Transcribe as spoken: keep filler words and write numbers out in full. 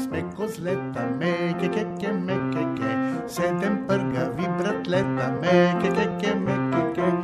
sme kozleta, meke, keke, mekeke, sedem prgavih bratlet, meke, keke, mekeke.